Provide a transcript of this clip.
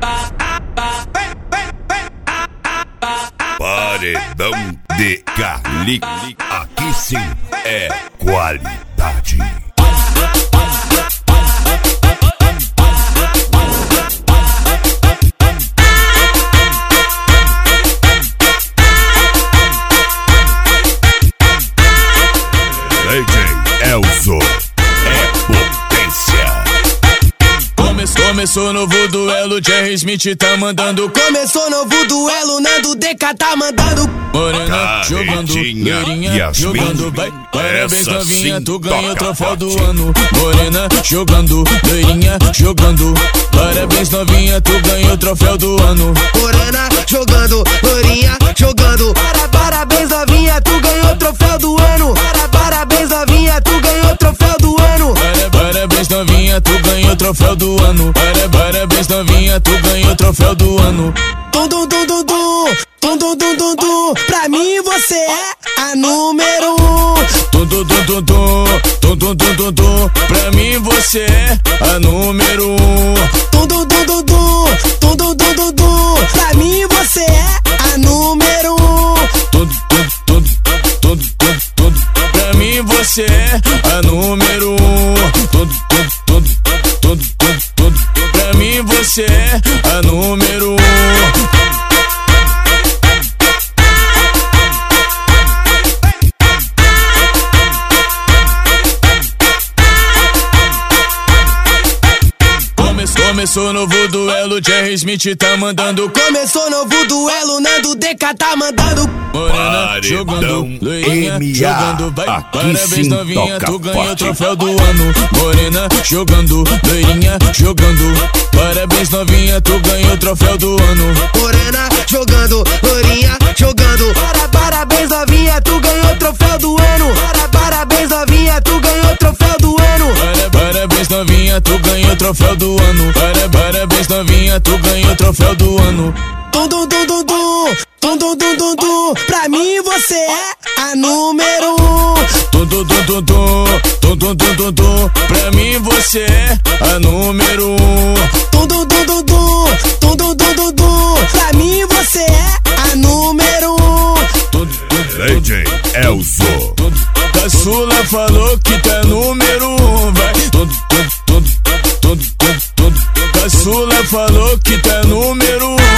Paredão de Carlinhos, aqui sim é qualidade. DJ Elzo é potência. Começou novo duelo, Jerry Smith tá mandando. Começou novo duelo, Nando DK tá mandando. Morena jogando, loirinha jogando, vai. Parabéns novinha, tu ganhou o troféu do ano. Morena jogando, loirinha jogando. Parabéns novinha, tu ganhou o troféu do ano. Morena jogando, loirinha jogando. Parabéns novinha, tu ganhou o troféu do ano. Parabéns novinha, tu ganhou o troféu do ano. Parabéns novinha, tu ganhou o troféu do ano. Parabéns novinha, tu ganhou o troféu do ano. Tum tum tum tum tum, tum tum tum tum tum. Pra mim você é a número 1. Tum tum tum tum tum, tum tum tum tum tum. Pra mim você é a número 1. Tum tum tum tum tum, tum tum tum tum tum. Pra mim você é a número 1. Tum tum tum tum tum tum. Pra mim você é a número 1. Tum tum tum tum tum tum. Pra mim você é a número 1. Começou novo duelo, Jerry Smith tá mandando. Começou novo duelo, Nando DK tá mandando. Morena jogando, loirinha jogando, vai. Parabéns novinha, tu ganhou o troféu do ano. Morena jogando, loirinha jogando. Parabéns novinha, tu ganhou o troféu do ano. Morena jogando, loirinha jogando. Parabéns novinha, tu ganhou o troféu do ano. Parabéns novinha, tu ganhou o troféu do ano. Parabéns novinha, tu ganhou o troféu do ano. Parabéns novinha, tu ganhou o troféu do ano. Tum tum tum tum tum, tum tum tum tum tum. Pra mim você é a número 1. Tum tum tum tum tum, tum tum tum tum tum. Pra mim você é a número 1. Tum tum tum tum tum, tum tum tum tum tum. Pra mim você é a número 1. DJ Elzo. Caçula falou que tá número 1, vai. Caçula falou que tá número 1.